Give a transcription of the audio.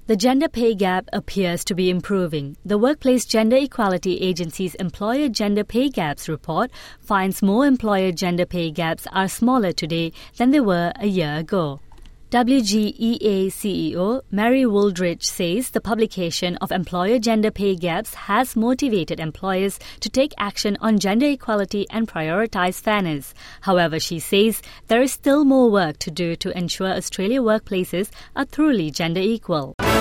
The gender pay gap appears to be improving. The Workplace Gender Equality Agency's Employer Gender Pay Gaps report finds more employer gender pay gaps are smaller today than they were a year ago. WGEA CEO Mary Wooldridge says the publication of employer gender pay gaps has motivated employers to take action on gender equality and prioritize fairness. However, she says there is still more work to do to ensure Australia workplaces are truly gender equal.